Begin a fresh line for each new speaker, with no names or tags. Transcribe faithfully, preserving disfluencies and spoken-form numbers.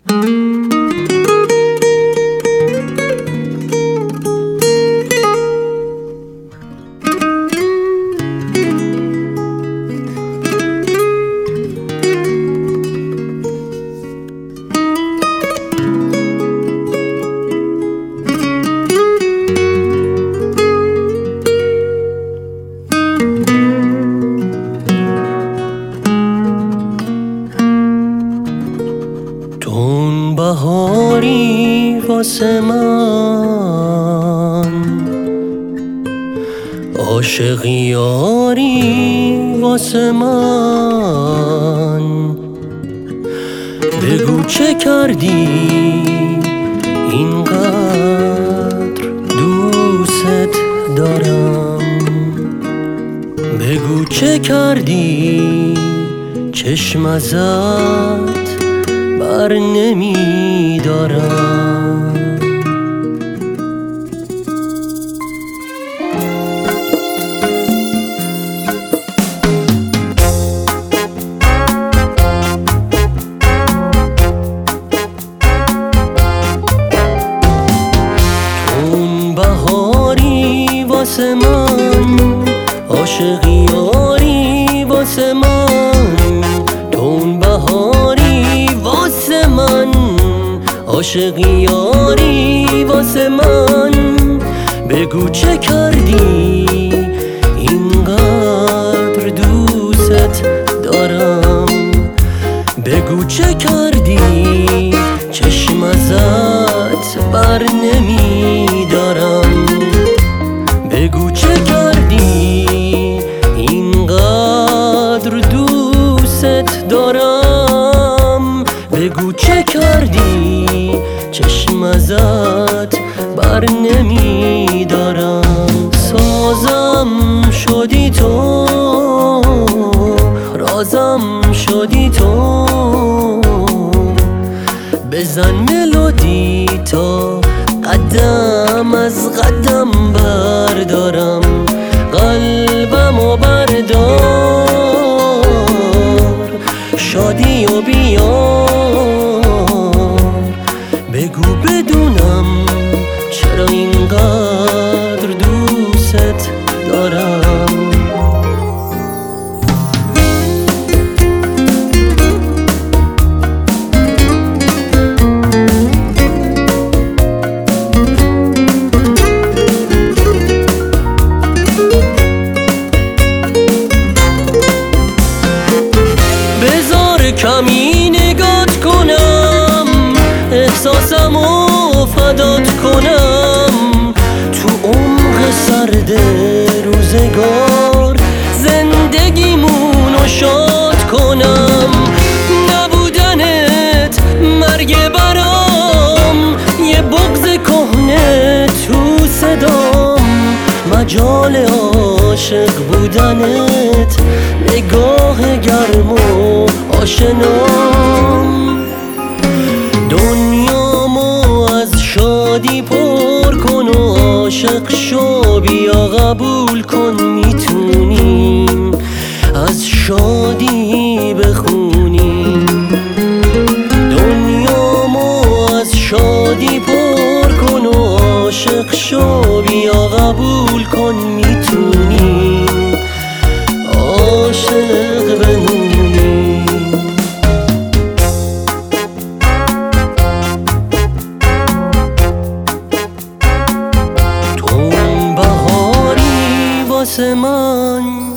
تون بهاری واسه من، عاشق یاری واسه من. بگو چه کردی اینقدر دوست دارم، بگو چه کردی چشم ازت بر نمی دارم. تون بهاری واسه من، عاشق یاری واسه من. تون بهاری واسه من، عاشق یاری واسه من. بگو چه کردی اینقدر دوست دارم، بگو چه کردی چشم ازت بر نمی دارم. بگو چه کردی اینقدر دوست دارم، بگو چه کردی چشم ازت بر نمی دارم. سازم شدی تو، رازم شدی تو. بزن ملودی تا قدم از قدم بردارم، قلبمو بردار، شادی و بیار. بگو بدونم چرا اینقدر دوست دارم. کمی نگات کنم، احساسمو فدات کنم. تو عمق سرد روزگار زندگیمونو شاد کنم. نبودنت مرگ برام، یه بغض کهنه تو صدام. مجال عاشق بودنت نگاه گرم و آشنام. دنیامو از شادی پر کن و عاشق شو، بیا قبول کن میتونیم از شادی بخونیم. دنیامو از شادی پر کن و عاشق شو، بیا قبول کن میتونیم عاشق بمونیم. تون بهاری واسه من،